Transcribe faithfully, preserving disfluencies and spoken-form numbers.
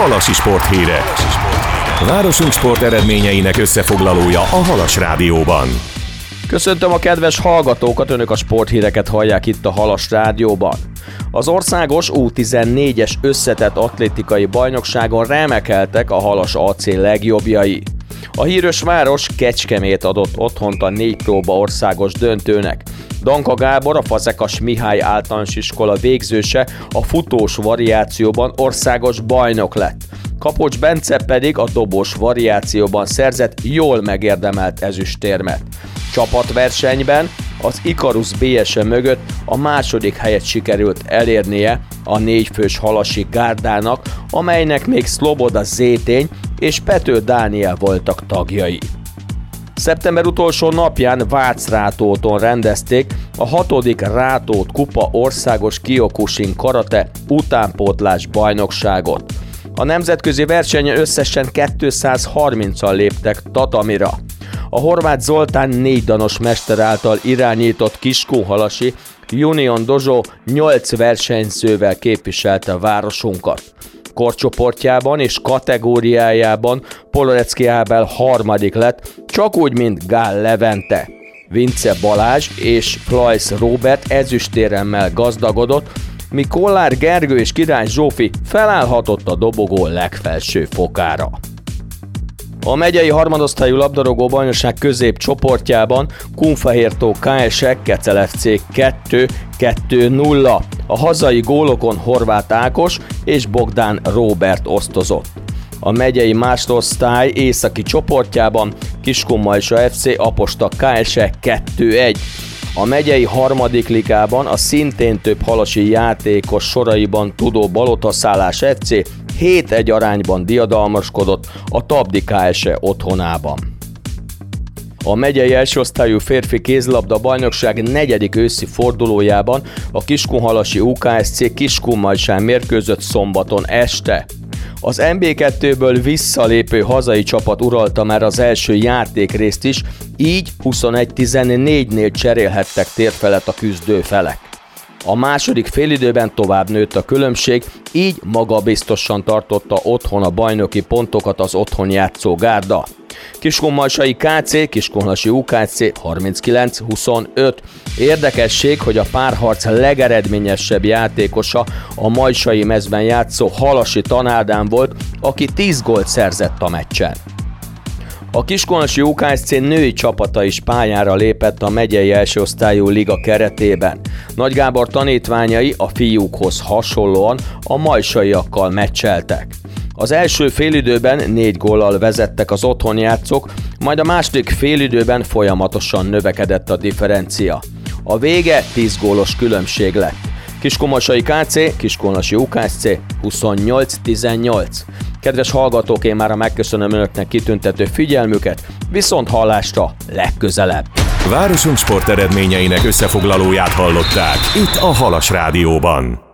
Halasi sporthírek. Városunk sport eredményeinek összefoglalója a Halas Rádióban. Köszöntöm a kedves hallgatókat, önök a sporthíreket hallják itt a Halas Rádióban. Az országos U tizennégyes összetett atlétikai bajnokságon remekeltek a Halas á cé legjobbjai. A híres város Kecskemét adott otthont a négy próba országos döntőnek. Danka Gábor, a Fazekas Mihály általános iskola végzőse a futós variációban országos bajnok lett. Kapocs Bence pedig a dobós variációban szerzett jól megérdemelt ezüstérmet. Csapatversenyben az Ikarus bé es e mögött a második helyet sikerült elérnie a négyfős halasi gárdának, amelynek még Szloboda Zétény és Pető Dániel voltak tagjai. Szeptember utolsó napján Vácrátóton rendezték a hatodik Rátót kupa országos Kiokushin karate utánpótlás bajnokságot. A nemzetközi versenyen összesen kétszázharmincan léptek tatamira. A Horváth Zoltán négy danos mester által irányított Kiskunhalasi Union Dojo nyolc versenyzővel képviselte városunkat. Korcsoportjában és kategóriájában Polorecki Ábel harmadik lett, csak úgy, mint Gál Levente. Vince Balázs és Flajsz Róbert ezüstéremmel gazdagodott, míg Kollár Gergő és Király Zsófi felállhatott a dobogó legfelső fokára. A megyei harmadosztályú labdarúgó bajnokság középcsoportjában Kunfehértó ká es e Kecel ef cé kettő kettő nulla. A hazai gólokon Horváth Ákos és Bogdán Róbert osztozott. A megyei másodosztály északi csoportjában Kiskunmajsa ef cé Aposta ká es e kettő egy. A megyei harmadik ligában a szintén több halasi játékos soraiban tudó Balotaszállás ef cé hét egy arányban diadalmaskodott a Tabdi ká es e otthonában. A megyei elsőosztályú férfi kézilabda bajnokság negyedik őszi fordulójában a Kiskunhalasi u ká es cé Kiskunmajsán mérkőzött szombaton este. Az en bé kettőből visszalépő hazai csapat uralta már az első játékrészt is, így huszonegy tizennégynél cserélhettek térfelet a küzdő felek. A második félidőben tovább nőtt a különbség, így magabiztosan tartotta otthon a bajnoki pontokat az otthon játszó gárda. Kiskunmajsai ká cé, Kiskunhalasi u ká es cé harminckilenc huszonöt. Érdekesség, hogy a párharc legeredményesebb játékosa a majsai mezben játszó Halasi Tanádám volt, aki tíz gólt szerzett a meccsen. A Kiskunhalasi u ká es cé női csapata is pályára lépett a megyei elsőosztályú liga keretében. Nagy Gábor tanítványai a fiúkhoz hasonlóan a majsaiakkal meccseltek. Az első félidőben négy góllal vezettek az otthonjátszók, majd a második félidőben folyamatosan növekedett a differencia. A vége tíz gólos különbség lett. Kiskunmajsai ká cé, Kiskunhalasi u ká es cé huszonnyolc tizennyolc. Kedves hallgatók, én mára megköszönöm önöknek kitüntető figyelmüket, viszont hallásra legközelebb. Városunk sport eredményeinek összefoglalóját hallották itt a Halas Rádióban.